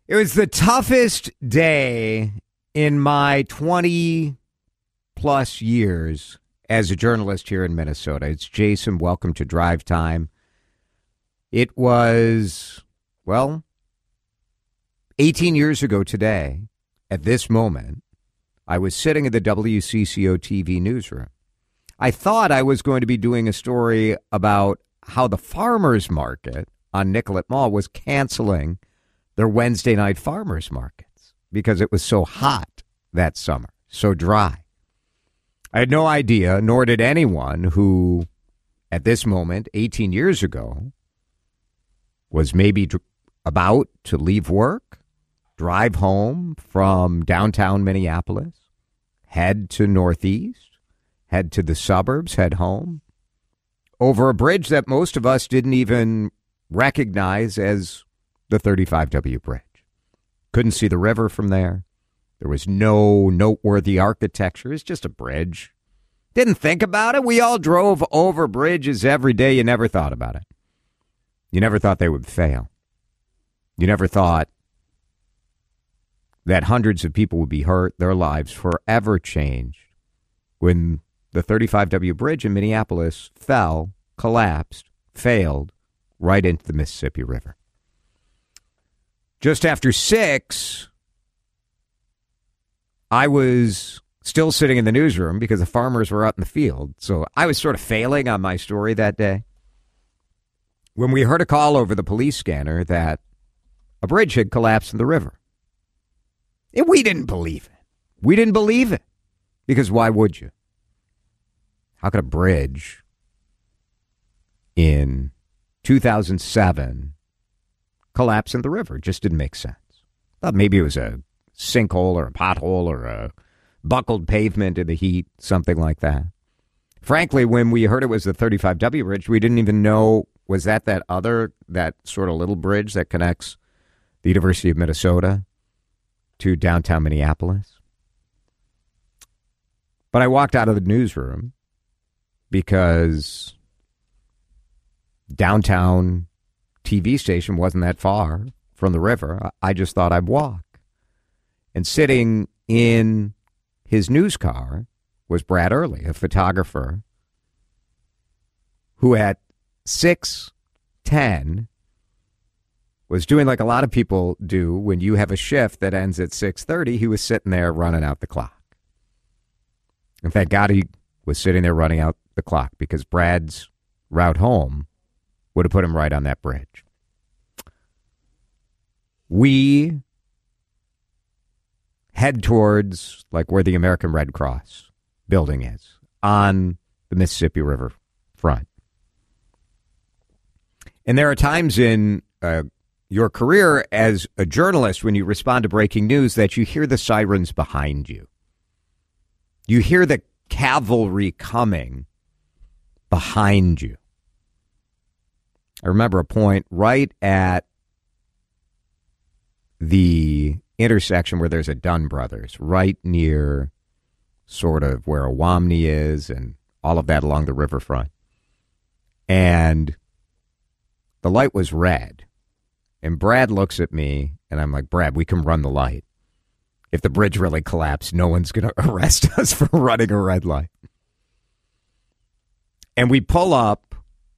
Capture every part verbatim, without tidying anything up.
It was the toughest day in my twenty plus years as a journalist here in Minnesota. It's Jason. Welcome to Drive Time. It was, well, eighteen years ago today, at this moment, I was sitting in the W C C O T V newsroom. I thought I was going to be doing a story about how the farmers market on Nicollet Mall was canceling their Wednesday night farmers markets because it was so hot that summer, so dry. I had no idea, nor did anyone who, at this moment, eighteen years ago, was maybe dr- about to leave work, drive home from downtown Minneapolis, head to Northeast, head to the suburbs, head home, over a bridge that most of us didn't even recognize as the thirty-five W bridge. Couldn't see the river from there. There was no noteworthy architecture. It's just a bridge. Didn't think about it. We all drove over bridges every day. You never thought about it. You never thought they would fail. You never thought that hundreds of people would be hurt, their lives forever changed when the thirty-five W bridge in Minneapolis fell, collapsed, failed right into the Mississippi River. Just after six, I was still sitting in the newsroom because the farmers were out in the field. So I was sort of failing on my story that day when we heard a call over the police scanner that a bridge had collapsed in the river. And we didn't believe it. We didn't believe it. Because why would you? How could a bridge in two thousand seven collapse in the river? It just didn't make sense. Thought maybe it was a sinkhole or a pothole or a buckled pavement in the heat, something like that. Frankly, when we heard it was the thirty-five W bridge, we didn't even know, was that that other, that sort of little bridge that connects the University of Minnesota to downtown Minneapolis? But I walked out of the newsroom because downtown T V station wasn't that far from the river. I just thought I'd walk. And sitting in his news car was Brad Early, a photographer who at six ten was doing like a lot of people do when you have a shift that ends at six thirty. He was sitting there running out the clock. And thank God he was sitting there running out the clock because Brad's route home would have put him right on that bridge. We head towards like where the American Red Cross building is on the Mississippi River front. And there are times in uh, your career as a journalist when you respond to breaking news that you hear the sirens behind you. You hear the cavalry coming behind you. I remember a point right at the intersection where there's a Dunn Brothers, right near sort of where a Wamney is and all of that along the riverfront. And the light was red. And Brad looks at me, and I'm like, Brad, we can run the light. If the bridge really collapsed, no one's going to arrest us for running a red light. And we pull up,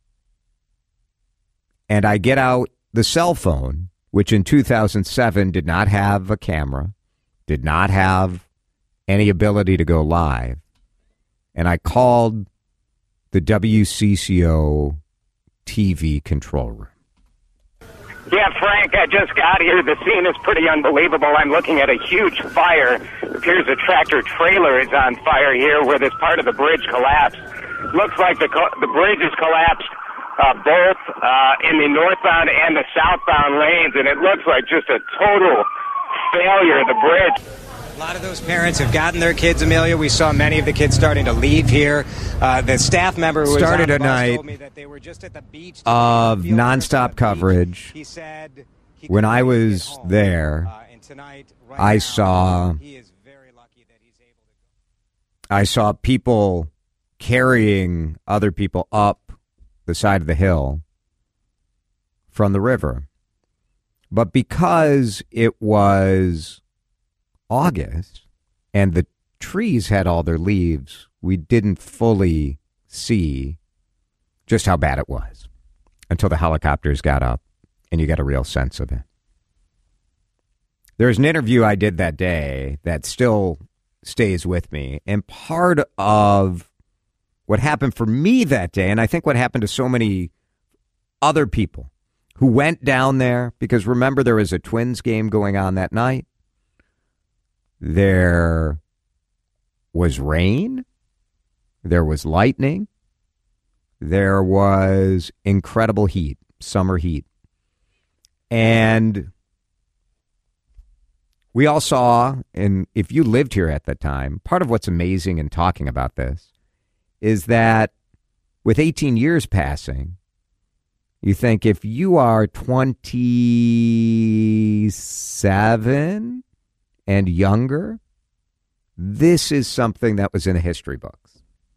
and I get out the cell phone, which in two thousand seven did not have a camera, did not have any ability to go live. And I called the W C C O T V control room. Yeah, Frank, I just got here. The scene is pretty unbelievable. I'm looking at a huge fire. It appears a tractor trailer is on fire here where this part of the bridge collapsed. Looks like the co- the bridge is collapsed uh, both uh, in the northbound and the southbound lanes, and it looks like just a total failure of the bridge. A lot of those parents have gotten their kids, Amelia. We saw many of the kids starting to leave here. Uh, the staff member who started was on the bus told me that they were just at the beach of nonstop coverage. He said he when I was there, uh, and tonight, right I now, saw he is very lucky that he's able to go. I saw people carrying other people up the side of the hill from the river. But because it was August and the trees had all their leaves, we didn't fully see just how bad it was until the helicopters got up and you got a real sense of it. There's an interview I did that day that still stays with me. And part of what happened for me that day, and I think what happened to so many other people who went down there, because remember there was a Twins game going on that night. There was rain. There was lightning. There was incredible heat, summer heat. And we all saw, and if you lived here at the time, part of what's amazing in talking about this is that with eighteen years passing, you think if you are twenty-seven and younger, this is something that was in the history books.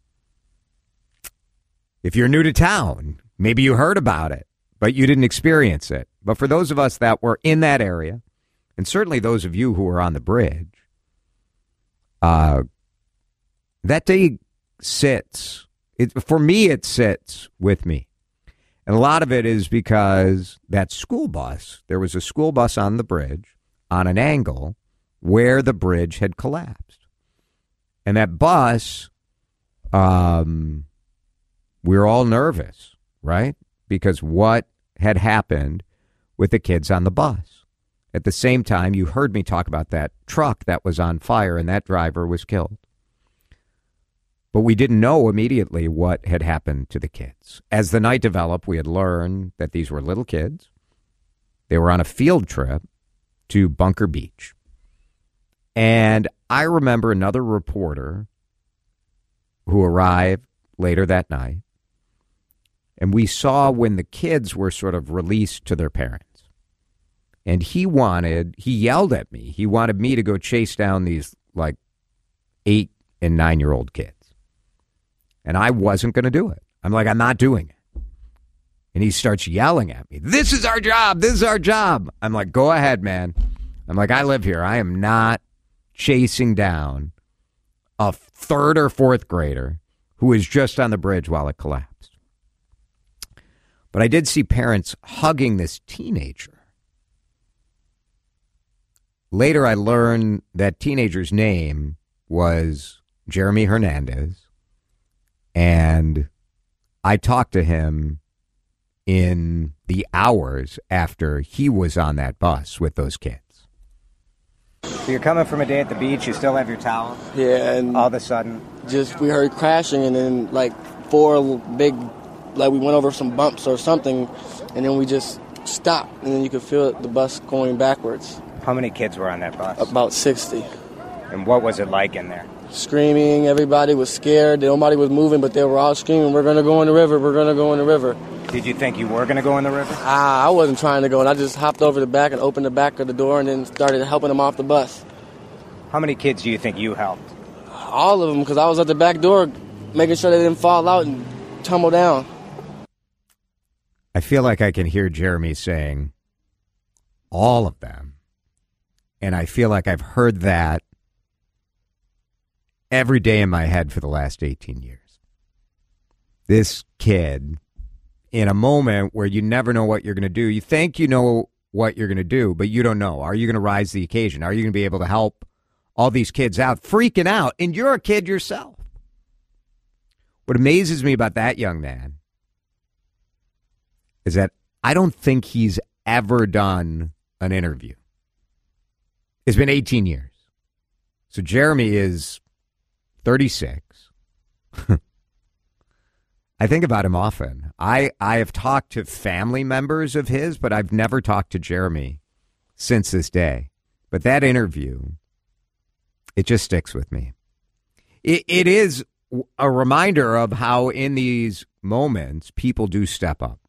If you're new to town, maybe you heard about it, but you didn't experience it. But for those of us that were in that area, and certainly those of you who were on the bridge, uh, that day sits, it, for me, it sits with me. And a lot of it is because that school bus, there was a school bus on the bridge on an angle where the bridge had collapsed. And that bus, um, we were all nervous, right? Because what had happened with the kids on the bus. At the same time, you heard me talk about that truck that was on fire and that driver was killed. But we didn't know immediately what had happened to the kids. As the night developed, we had learned that these were little kids. They were on a field trip to Bunker Beach. And I remember another reporter who arrived later that night. And we saw when the kids were sort of released to their parents. And he wanted, he yelled at me. He wanted me to go chase down these like eight and nine-year-old kids. And I wasn't going to do it. I'm like, I'm not doing it. And he starts yelling at me. This is our job. This is our job. I'm like, go ahead, man. I'm like, I live here. I am not chasing down a third or fourth grader who was just on the bridge while it collapsed. But I did see parents hugging this teenager. Later, I learned that teenager's name was Jeremy Hernandez. And I talked to him in the hours after he was on that bus with those kids. So you're coming from a day at the beach, you still have your towel? Yeah, and all of a sudden? Just, we heard crashing, and then, like, four big, like, we went over some bumps or something, and then we just stopped, and then you could feel the bus going backwards. How many kids were on that bus? About sixty. And what was it like in there? Screaming, everybody was scared, nobody was moving, but they were all screaming, we're going to go in the river, we're going to go in the river. Did you think you were going to go in the river? Ah, I wasn't trying to go, and I just hopped over the back and opened the back of the door and then started helping them off the bus. How many kids do you think you helped? All of them, because I was at the back door making sure they didn't fall out and tumble down. I feel like I can hear Jeremy saying, all of them. And I feel like I've heard that every day in my head for the last eighteen years. This kid, in a moment where you never know what you're going to do, you think you know what you're going to do, but you don't know. Are you going to rise to the occasion? Are you going to be able to help all these kids out, freaking out? And you're a kid yourself. What amazes me about that young man is that I don't think he's ever done an interview. It's been eighteen years. So Jeremy is thirty-six. I think about him often. I, I have talked to family members of his, but I've never talked to Jeremy since this day. But that interview, it just sticks with me. It, it is a reminder of how in these moments people do step up.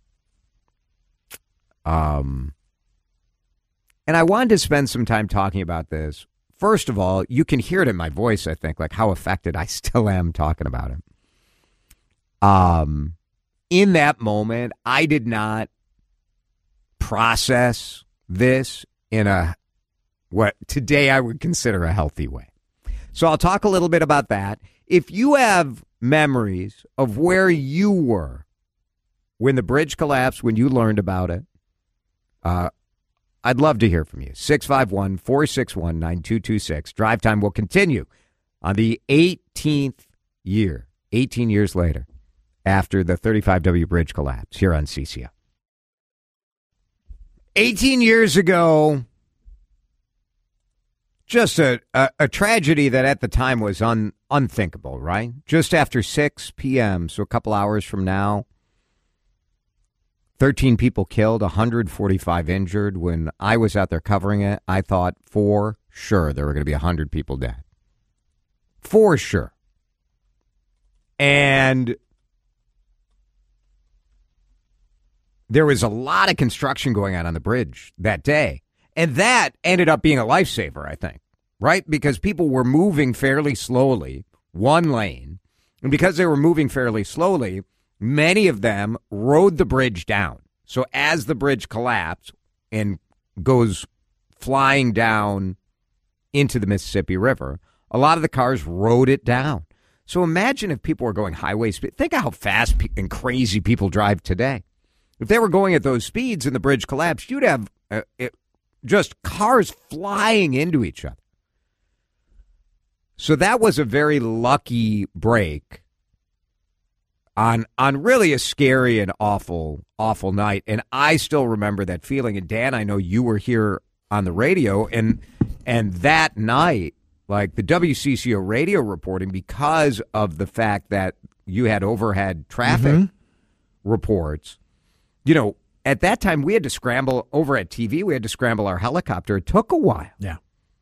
Um, and I wanted to spend some time talking about this. First of all, you can hear it in my voice, I think, like how affected I still am talking about him. Um, in that moment, I did not process this in a, what today I would consider a healthy way. So I'll talk a little bit about that. If you have memories of where you were when the bridge collapsed, when you learned about it, uh, I'd love to hear from you. six five one, four six one, nine two two six. Drive Time will continue on the eighteenth year, eighteen years later, after the thirty-five W bridge collapse here on C C O. eighteen years ago, just a, a, a tragedy that at the time was un, unthinkable, right? Just after six p.m., so a couple hours from now, thirteen people killed, one hundred forty-five injured. When I was out there covering it, I thought for sure there were going to be one hundred people dead. For sure. And there was a lot of construction going on on the bridge that day. And that ended up being a lifesaver, I think, right? Because people were moving fairly slowly, one lane. And because they were moving fairly slowly, many of them rode the bridge down. So as the bridge collapsed and goes flying down into the Mississippi River, a lot of the cars rode it down. So imagine if people were going highway speed. Think of how fast and crazy people drive today. If they were going at those speeds and the bridge collapsed, you'd have uh, it, just cars flying into each other. So that was a very lucky break on on really a scary and awful, awful night. And I still remember that feeling. And Dan, I know you were here on the radio. And and that night, like the W C C O radio reporting, because of the fact that you had overhead traffic mm-hmm. reports, you know, at that time we had to scramble over at T V. We had to scramble our helicopter. It took a while. Yeah.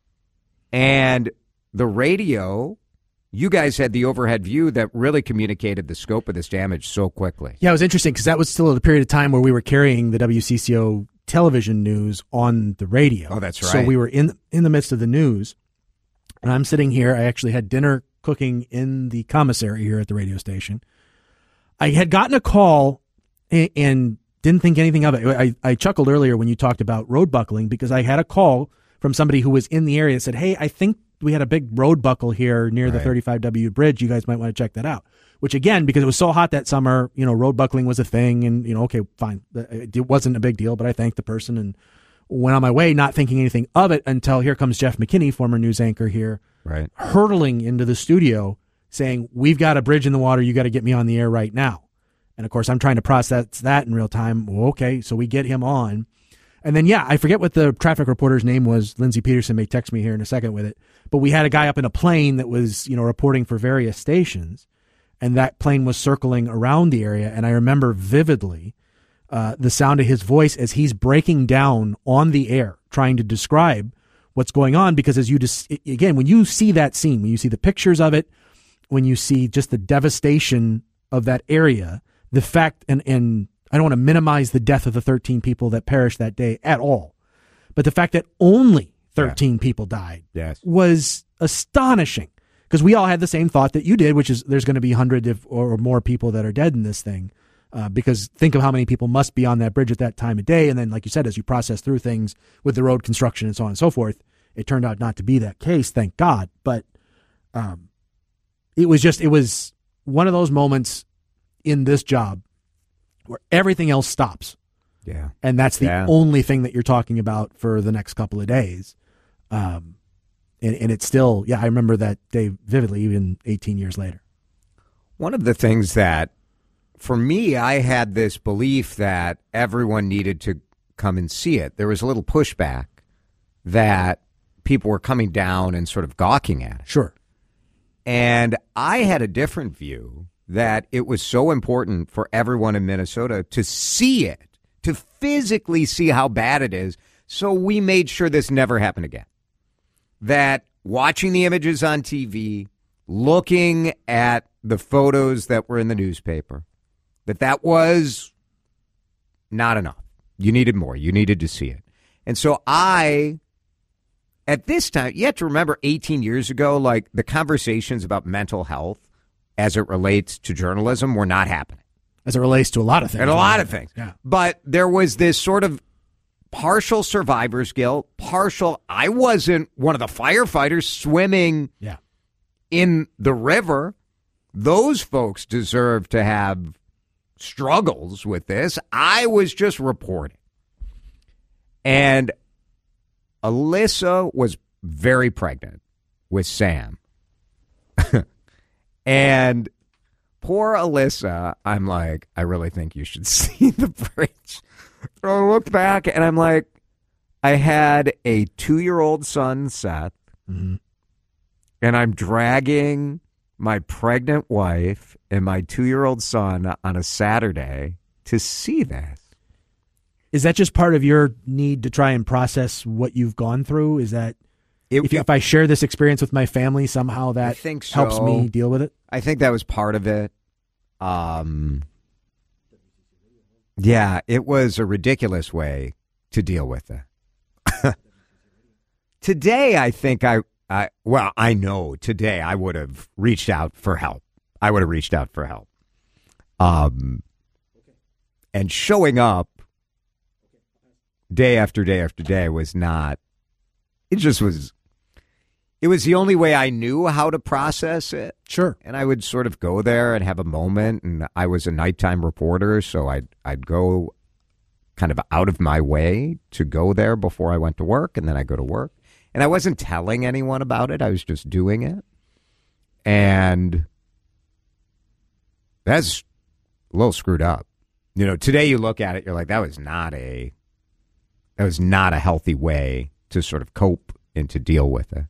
And the radio, you guys had the overhead view that really communicated the scope of this damage so quickly. Yeah, it was interesting because that was still a period of time where we were carrying the W C C O television news on the radio. Oh, that's right. So we were in in the midst of the news, and I'm sitting here. I actually had dinner cooking in the commissary here at the radio station. I had gotten a call and, and didn't think anything of it. I, I chuckled earlier when you talked about road buckling because I had a call from somebody who was in the area that said, hey, I think we had a big road buckle here near the right. thirty-five W bridge. You guys might want to check that out. Which, again, because it was so hot that summer, you know, road buckling was a thing. And, you know, okay, fine. It wasn't a big deal, but I thanked the person and went on my way not thinking anything of it until here comes Jeff McKinney, former news anchor here, right, hurtling into the studio saying, we've got a bridge in the water. You got to get me on the air right now. And, of course, I'm trying to process that in real time. Well, okay, so we get him on. And then, yeah, I forget what the traffic reporter's name was. Lindsey Peterson may text me here in a second with it. But we had a guy up in a plane that was, you know, reporting for various stations. And that plane was circling around the area. And I remember vividly uh, the sound of his voice as he's breaking down on the air, trying to describe what's going on. Because as you just, again, when you see that scene, when you see the pictures of it, when you see just the devastation of that area, the fact, and, and I don't want to minimize the death of the thirteen people that perished that day at all, but the fact that only thirteen yeah. people died yes. was astonishing. Because we all had the same thought that you did, which is there's going to be one hundred or more people that are dead in this thing. Uh, because think of how many people must be on that bridge at that time of day. And then, like you said, as you process through things with the road construction and so on and so forth, it turned out not to be that case, thank God. But um, it was just, it was one of those moments in this job where everything else stops. Yeah. And that's the yeah. only thing that you're talking about for the next couple of days. Um And, and it's still, yeah, I remember that day vividly, even eighteen years later. One of the things that, for me, I had this belief that everyone needed to come and see it. There was a little pushback that people were coming down and sort of gawking at it. Sure. And I had a different view that it was so important for everyone in Minnesota to see it, to physically see how bad it is. So we made sure this never happened again. That watching the images on T V, looking at the photos that were in the newspaper, that that was not enough. You needed more. You needed to see it. And so I, at this time, you have to remember eighteen years ago, like the conversations about mental health as it relates to journalism were not happening. As it relates to a lot of things. And a lot of things. Yeah. But there was this sort of partial survivor's guilt, partial. I wasn't one of the firefighters swimming Yeah. in the river. Those folks deserve to have struggles with this. I was just reporting. And Alyssa was very pregnant with Sam. And poor Alyssa, I'm like, I really think you should see the bridge. So I look back and I'm like, I had a two-year-old son, Seth, Mm-hmm. and I'm dragging my pregnant wife and my two-year-old son on a Saturday to see this. Is that just part of your need to try and process what you've gone through? Is that It, if, if I share this experience with my family, somehow that I think so. helps me deal with it? I think that was part of it. Um, yeah, it was a ridiculous way to deal with it. Today, I think I, I, well, I know today I would have reached out for help. I would have reached out for help. Um, and showing up day after day after day was not, it just was, it was the only way I knew how to process it. Sure. And I would sort of go there and have a moment. And I was a nighttime reporter, so I'd, I'd go kind of out of my way to go there before I went to work. And then I go to work. And I wasn't telling anyone about it. I was just doing it. And that's a little screwed up. You know, today you look at it, you're like, that was not a, that was not a healthy way to sort of cope and to deal with it.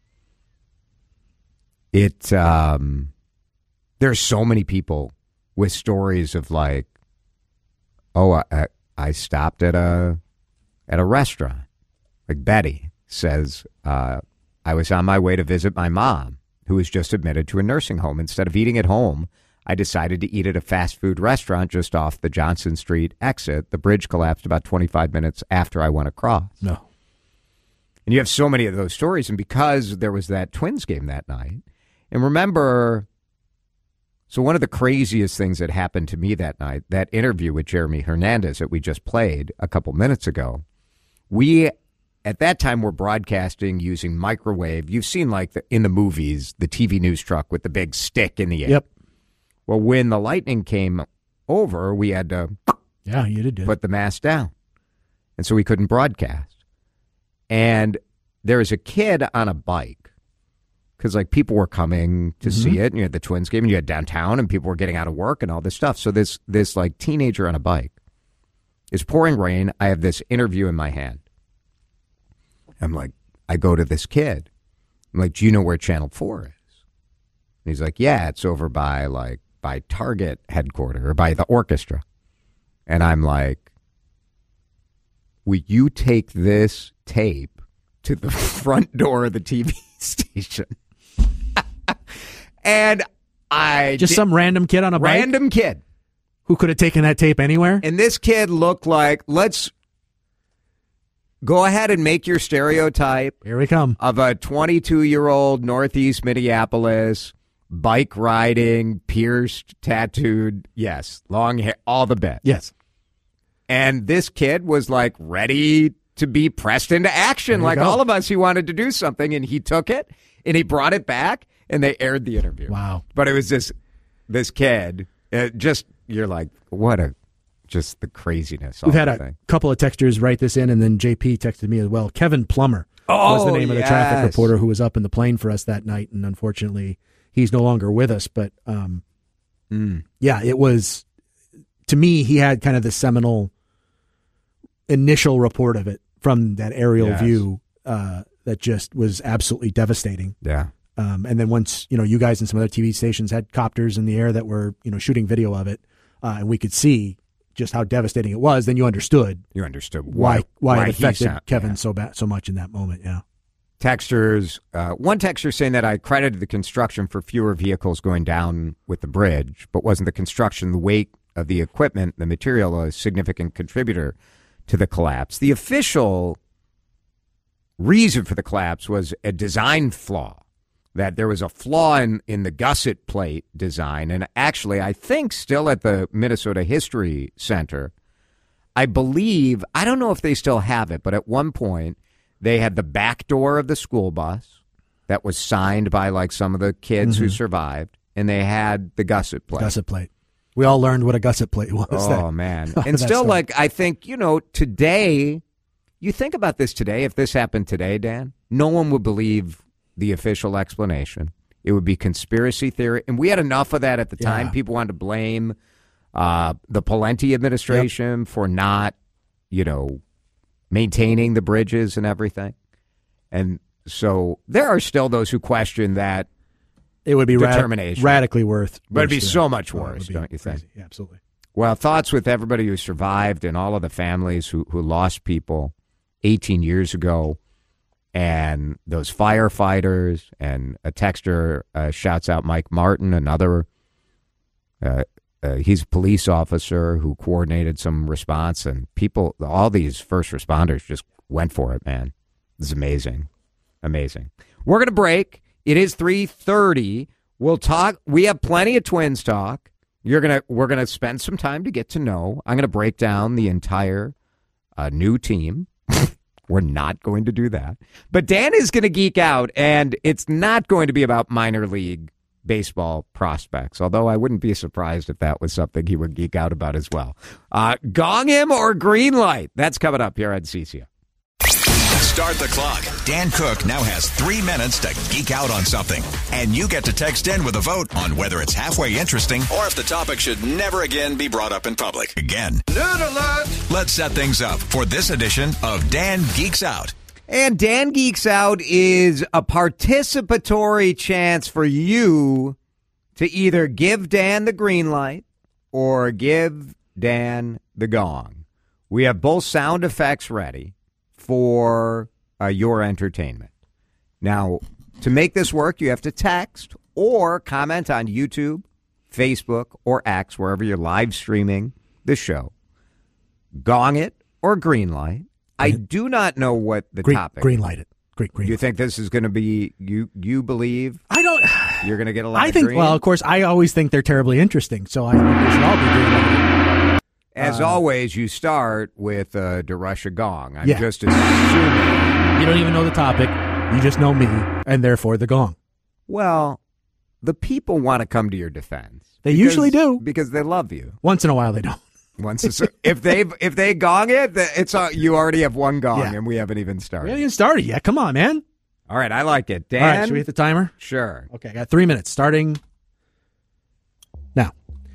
It, um, there's so many people with stories of like, oh, I, I stopped at a, at a restaurant. Like Betty says, uh, I was on my way to visit my mom, who was just admitted to a nursing home. Instead of eating at home, I decided to eat at a fast food restaurant just off the Johnson Street exit. The bridge collapsed about twenty-five minutes after I went across. No. And you have so many of those stories. And because there was that Twins game that night, and remember, so one of the craziest things that happened to me that night, that interview with Jeremy Hernandez that we just played a couple minutes ago, we, at that time, were broadcasting using microwave. You've seen, like, the, in the movies, the T V news truck with the big stick in the air. Yep. Well, when the lightning came over, we had to Yeah, you did. put the mast down. And so we couldn't broadcast. And there was a kid on a bike. Because, like, people were coming to mm-hmm. see it, and you had the Twins game, and you had downtown, and people were getting out of work and all this stuff. So this, this like, teenager on a bike is pouring rain. I have this interview in my hand. I'm like, I go to this kid. I'm like, do you know where Channel four is? And he's like, yeah, it's over by, like, by Target headquarters, or by the orchestra. And I'm like, will you take this tape to the front door of the T V station? And I just did, some random kid on a bike? Random kid. Who could have taken that tape anywhere? And this kid looked like, let's go ahead and make your stereotype. Here we come. Of a twenty-two-year-old Northeast Minneapolis, bike riding, pierced, tattooed, yes, long hair, all the bit. Yes. And this kid was like ready to be pressed into action. Like go. all of us, he wanted to do something, and he took it, and he brought it back, and they aired the interview. Wow. But it was this this kid, uh, just, you're like, what a, just the craziness. We've had a thing. couple of texters write this in, and then J P texted me as well. Kevin Plummer oh, was the name yes. of the traffic reporter who was up in the plane for us that night, and unfortunately, he's no longer with us. But, um, mm. yeah, it was, to me, he had kind of the seminal initial report of it from that aerial yes. view uh, that just was absolutely devastating. Yeah. Um, and then once, you know, you guys and some other T V stations had copters in the air that were, you know, shooting video of it, uh, and we could see just how devastating it was, then you understood. You understood why why, why it affected sound, Kevin yeah. so bad, so much in that moment. Yeah. Texters, uh, one texter saying that I credited the construction for fewer vehicles going down with the bridge, but wasn't the construction, the weight of the equipment, the material, a significant contributor to the collapse? The official reason for the collapse was a design flaw, that there was a flaw in, in the gusset plate design. And actually, I think still at the Minnesota History Center, I believe, I don't know if they still have it, but at one point they had the back door of the school bus that was signed by like some of the kids mm-hmm. who survived, and they had the gusset plate. Gusset plate. We all learned what a gusset plate was. Oh, that. man. And still, story. like, I think, you know, today, you think about this today, if this happened today, Dan, no one would believe the official explanation. It would be conspiracy theory. And we had enough of that at the time. Yeah. People wanted to blame uh, the Pawlenty administration yep. for not, you know, maintaining the bridges and everything. And so there are still those who question that. It would be determination. Rad- radically worth. But it'd be worse so much oh, worse, don't you crazy. think? Yeah, absolutely. Well, thoughts with everybody who survived and all of the families who, who lost people eighteen years ago, and those firefighters, and a texter uh, shouts out Mike Martin, another, uh, uh, he's a police officer who coordinated some response, and people, all these first responders just went for it, man. It's amazing. Amazing. We're going to break. It is three thirty. We'll talk. We have plenty of Twins talk. You're gonna. We're gonna spend some time to get to know. I'm gonna break down the entire uh, new team. We're not going to do that. But Dan is going to geek out, and it's not going to be about minor league baseball prospects, although I wouldn't be surprised if that was something he would geek out about as well. Uh, gong him or green light? That's coming up here on C C O. Start the clock. Dan Cook now has three minutes to geek out on something. And you get to text in with a vote on whether it's halfway interesting or if the topic should never again be brought up in public. Again. Nerd alert! Let's set things up for this edition of Dan Geeks Out. And Dan Geeks Out is a participatory chance for you to either give Dan the green light or give Dan the gong. We have both sound effects ready for uh, your entertainment. Now, to make this work, you have to text or comment on YouTube, Facebook, or X, wherever you're live streaming the show. Gong it or green light. I do not know what the green, topic green light it. Green, green Do you light. think this is going to be, you You believe I don't. you're going to get a lot I of think, green? well, of course, I always think they're terribly interesting, so I think they should all be green lighted. As uh, always, you start with uh, DeRusha Gong. I'm Yeah. just assuming. You don't even know the topic. You just know me, and therefore the gong. Well, the people want to come to your defense. They because- usually do. because they love you. Once in a while, they don't. Once it's, if they if they gong it, it's uh, you already have one gong, Yeah. and we haven't even started. We haven't even started yet. Come on, man. All right, I like it, Dan. All right, should we hit the timer? Sure. Okay, I got three minutes starting now.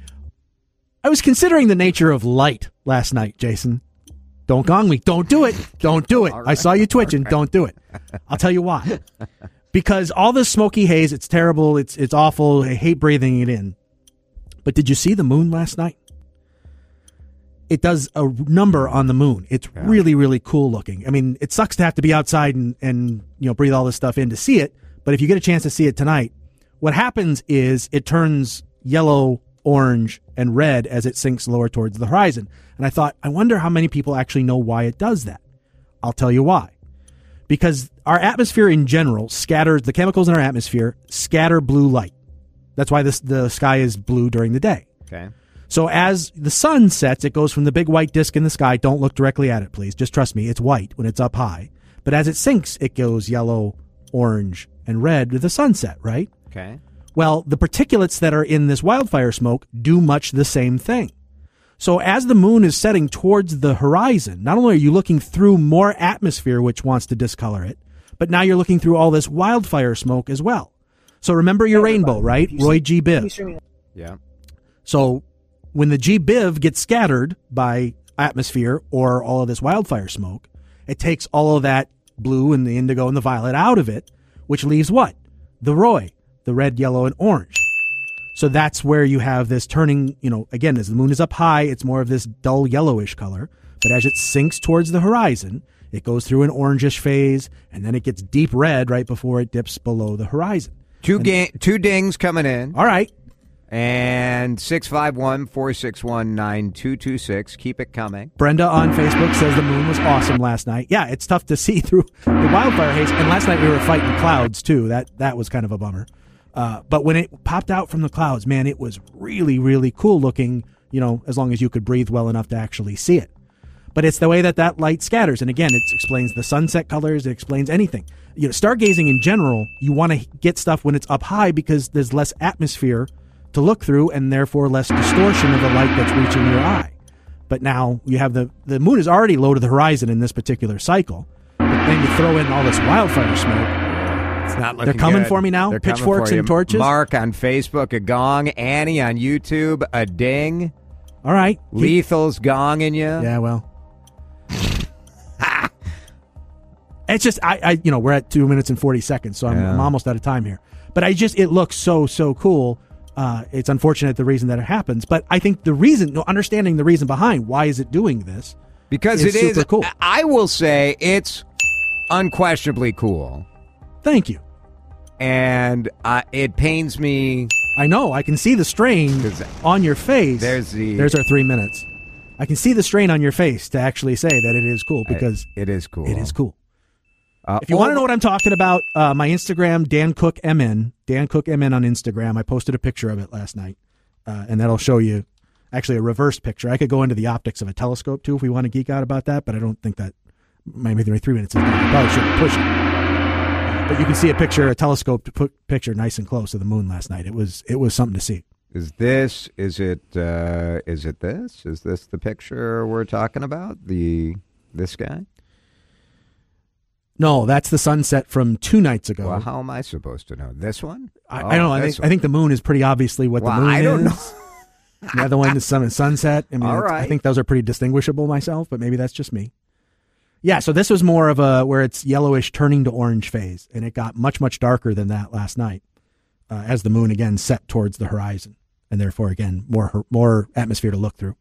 I was considering the nature of light last night, Jason. Don't gong me. Don't do it. Don't do it. All I saw you twitching. right. Don't do it. I'll tell you why. Because all this smoky haze, it's terrible. It's it's awful. I hate breathing it in. But did you see the moon last night? It does a number on the moon. It's Yeah. really, really cool looking. I mean, it sucks to have to be outside and, and you know breathe all this stuff in to see it. But if you get a chance to see it tonight, what happens is it turns yellow, orange, and red as it sinks lower towards the horizon. And I thought, I wonder how many people actually know why it does that. I'll tell you why. Because our atmosphere in general scatters, the chemicals in our atmosphere scatter blue light. That's why this, the sky is blue during the day. Okay. So as the sun sets, it goes from the big white disk in the sky. Don't look directly at it, please. Just trust me. It's white when it's up high. But as it sinks, it goes yellow, orange, and red with the sunset, right? Okay. Well, the particulates that are in this wildfire smoke do much the same thing. So as the moon is setting towards the horizon, not only are you looking through more atmosphere, which wants to discolor it, but now you're looking through all this wildfire smoke as well. So remember your rainbow, right? Roy G. Biv. Yeah. So when the G. Biv gets scattered by atmosphere or all of this wildfire smoke, it takes all of that blue and the indigo and the violet out of it, which leaves what? The Roy, the red, yellow, and orange. So that's where you have this turning, you know, again, as the moon is up high, it's more of this dull yellowish color. But as it sinks towards the horizon, it goes through an orangish phase, and then it gets deep red right before it dips below the horizon. Two ga- two dings coming in. All right. And six five one, four six one, nine two two six. Keep it coming. Brenda on Facebook says the moon was awesome last night. Yeah, it's tough to see through the wildfire haze. And last night we were fighting clouds, too. That that was kind of a bummer. Uh, but when it popped out from the clouds, man, it was really, really cool looking, you know, as long as you could breathe well enough to actually see it. But it's the way that that light scatters. And again, it explains the sunset colors. It explains anything. You know, stargazing in general, you want to get stuff when it's up high because there's less atmosphere to look through and therefore less distortion of the light that's reaching your eye. But now you have the, the moon is already low to the horizon in this particular cycle. But then you throw in all this wildfire smoke. It's not looking They're coming good. for me now. They're Pitchforks for and torches. Mark on Facebook, a gong. Annie on YouTube, a ding. All right. Lethal's gonging you. Yeah, well. It's just, I, I, you know, we're at two minutes and forty seconds, so I'm, Yeah. I'm almost out of time here. But I just, it looks so, so cool. Uh, it's unfortunate the reason that it happens, but I think the reason, no, understanding the reason behind why is it doing this, Because is it is super cool. I will say it's unquestionably cool. Thank you. And uh, it pains me. I know, I can see the strain 'Cause on your face. there's the- There's our three minutes. I can see the strain on your face to actually say that it is cool because It is cool. it is cool. Uh, If you want to oh, know what I'm talking about, uh, my Instagram, Dan Cook M N, Dan Cook M N on Instagram. I posted a picture of it last night, uh, and that'll show you actually a reverse picture. I could go into the optics of a telescope too if we want to geek out about that, but I don't think that maybe three minutes is done. I probably shouldn't push it. Uh, but you can see a picture, a telescope put picture, nice and close to the moon last night. It was it was something to see. Is this? Is it? Uh, is it this? Is this the picture we're talking about? The this guy? No, that's the sunset from two nights ago. Well, how am I supposed to know this one? I, Oh, I don't know. I this think I think the moon is pretty obviously what Well, the moon I don't is. The other one is sun and sunset. I mean, All it's- right. I think those are pretty distinguishable myself, but maybe that's just me. Yeah, so this was more of a where it's yellowish turning to orange phase, and it got much much darker than that last night uh, as the moon again set towards the horizon, and therefore again more more atmosphere to look through.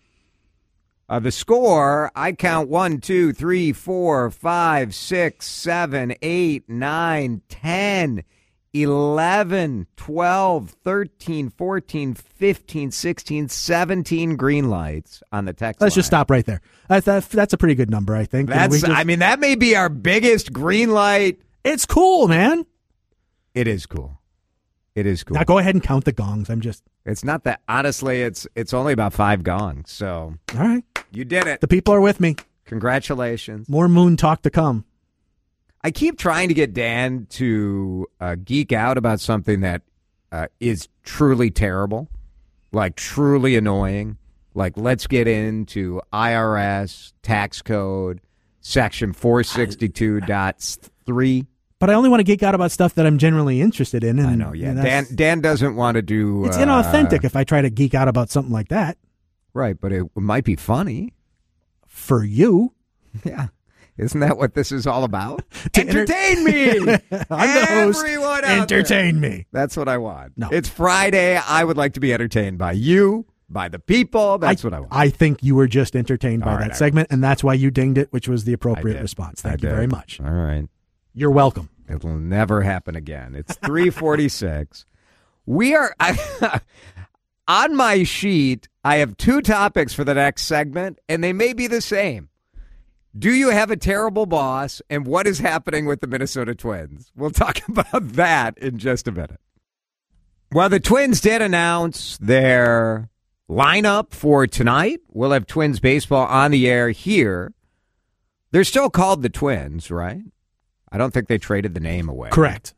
Uh, the score, I count one, two, three, four, five, six, seven, eight, nine, ten, eleven, twelve, thirteen, fourteen, fifteen, sixteen, seventeen green lights on the text Let's line. just stop right there. That's that, that's a pretty good number, I think. And we That's, just- I mean, that may be our biggest green light. it's cool, man. It is cool. It is cool. Now go ahead and count the gongs. I'm just It's not that, honestly, it's it's only about five gongs. So all right. you did it. The people are with me. Congratulations. More moon talk to come. I keep trying to get Dan to uh, geek out about something that uh, is truly terrible, like truly annoying. Like, let's get into I R S tax code section four sixty-two point three. But I only want to geek out about stuff that I'm generally interested in. And, I know, yeah. and Dan that's- Dan doesn't want to do. It's uh, inauthentic if I try to geek out about something like that. Right, but it might be funny. For you. Yeah. Isn't that what this is all about? To enter- Entertain me! I'm the host. Everyone out there. Entertain me. That's what I want. No. It's Friday. I would like to be entertained by you, by the people. That's I, what I want. I think you were just entertained by All right, that all segment, and that's why you dinged it, which was the I appropriate did. response. I Thank you did. very much. All right. You're welcome. It will never happen again. It's three forty-six. We are I, on my sheet. I have two topics for the next segment, and they may be the same. Do you have a terrible boss, and what is happening with the Minnesota Twins? We'll talk about that in just a minute. Well, the Twins did announce their lineup for tonight. We'll have Twins baseball on the air here. They're still called the Twins, right? I don't think they traded the name away. Correct.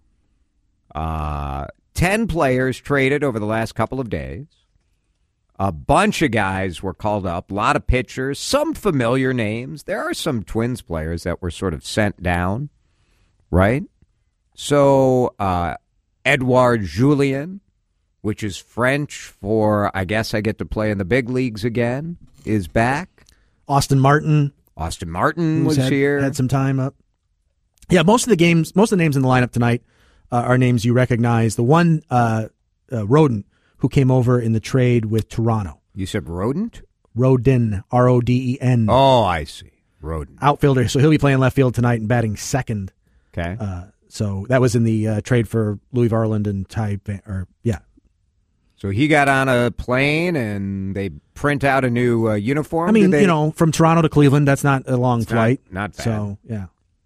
Uh, ten players traded over the last couple of days. A bunch of guys were called up. A lot of pitchers, some familiar names. There are some Twins players that were sort of sent down, right? So, uh, Edouard Julien, which is French for I guess I get to play in the big leagues again, is back. Austin Martin Austin Martin who's was had, here. had some time up. Yeah, most of the games, most of the names in the lineup tonight uh, are names you recognize. The one, uh, uh, Rodin, who came over in the trade with Toronto. You said rodent? Rodin, R O D E N. Oh, I see. Rodent. Outfielder. So he'll be playing left field tonight and batting second. Okay. Uh, so that was in the uh, trade for Louis Varland and Ty, Van, or yeah. So he got on a plane and they print out a new uh, uniform? I mean, Did they- you know, from Toronto to Cleveland, that's not a long It's not- flight. not bad. So, yeah.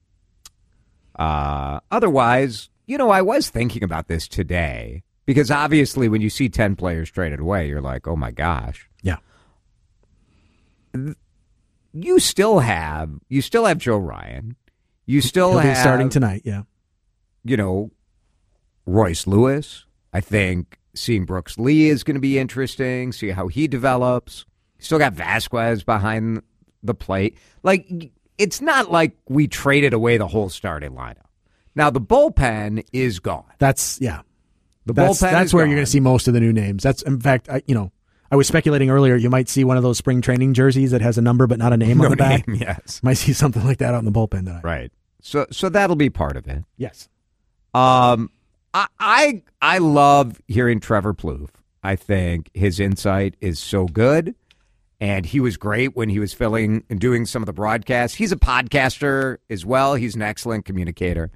Uh, otherwise, you know, I was thinking about this today because obviously when you see ten players traded away, you're like, oh my gosh. Yeah. you still have you still have Joe Ryan. You still He'll have be starting tonight. Yeah, you know, Royce Lewis. I think seeing Brooks Lee is going to be interesting. See how he develops. Still got Vasquez behind the plate. Like, it's not like we traded away the whole starting lineup. Now, the bullpen is gone. That's, yeah. The that's, bullpen That's is where gone. you're going to see most of the new names. That's, in fact, I, you know, I was speculating earlier, you might see one of those spring training jerseys that has a number but not a name no on the back. Name, yes. Might see something like that out in the bullpen tonight. Right. So, so that'll be part of it. Yes. Um, I, I, I love hearing Trevor Plouffe. I think his insight is so good. And he was great when he was filling and doing some of the broadcasts. He's a podcaster as well. He's an excellent communicator.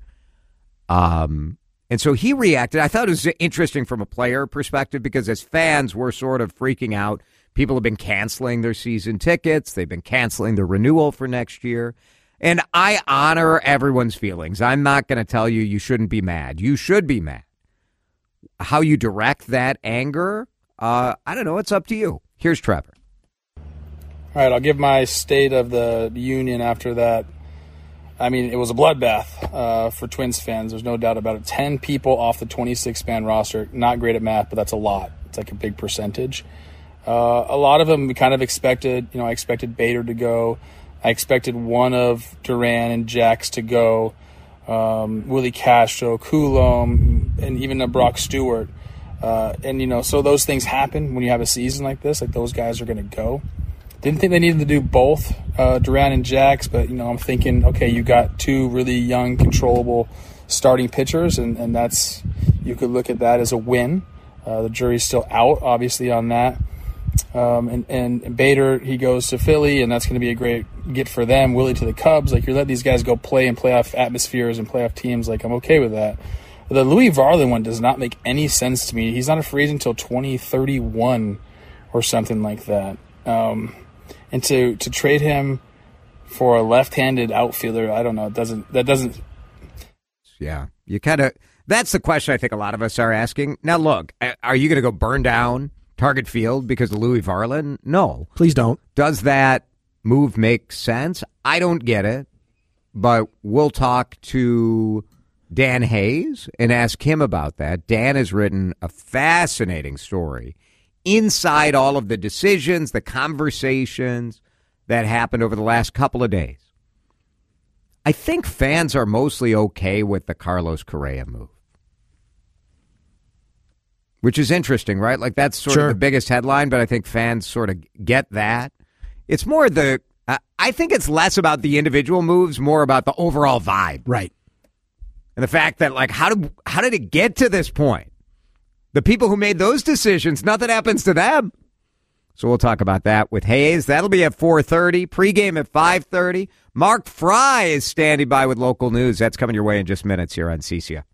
Um, and so he reacted. I thought it was interesting from a player perspective because as fans, we're sort of freaking out. People have been canceling their season tickets. They've been canceling their renewal for next year. And I honor everyone's feelings. I'm not going to tell you you shouldn't be mad. You should be mad. How you direct that anger, uh, I don't know. It's up to you. Here's Trevor. All right, I'll give my state of the union after that. I mean, it was a bloodbath uh, for Twins fans. There's no doubt about it. ten people off the twenty-six man roster. Not great at math, but that's a lot. It's like a big percentage. Uh, a lot of them we kind of expected. You know, I expected Bader to go. I expected one of Duran and Jax to go. Um, Willie Castro, Coulomb, and even a Brock Stewart. Uh, and, you know, so those things happen when you have a season like this. Like, those guys are going to go. Didn't think they needed to do both, uh, Duran and Jax, but, you know, I'm thinking, okay, you got two really young, controllable starting pitchers, and, and that's – you could look at that as a win. Uh, the jury's still out, obviously, on that. Um, and, and Bader, he goes to Philly, and that's going to be a great get for them. Willie to the Cubs. Like, you let these guys go play in playoff atmospheres and playoff teams. Like, I'm okay with that. But the Louis Varland one does not make any sense to me. He's not a free agent until twenty thirty-one or something like that. Um, and to, to trade him for a left-handed outfielder, I don't know. It doesn't. That doesn't. Yeah, you kind of. That's the question I think a lot of us are asking. Now, look, are you going to go burn down Target Field because of Louis Varland? No. Please don't. Does that move make sense? I don't get it, but we'll talk to Dan Hayes and ask him about that. Dan has written a fascinating story inside all of the decisions, the conversations that happened over the last couple of days. I think fans are mostly okay with the Carlos Correa move. Which is interesting, right? Like, that's sort Sure. of the biggest headline, but I think fans sort of get that. It's more the, uh, I think it's less about the individual moves, more about the overall vibe. Right. And the fact that, like, how did, how did it get to this point? The people who made those decisions, nothing happens to them. So we'll talk about that with Hayes. That'll be at four thirty, pregame at five thirty. Mark Fry is standing by with local news. That's coming your way in just minutes here on C C F.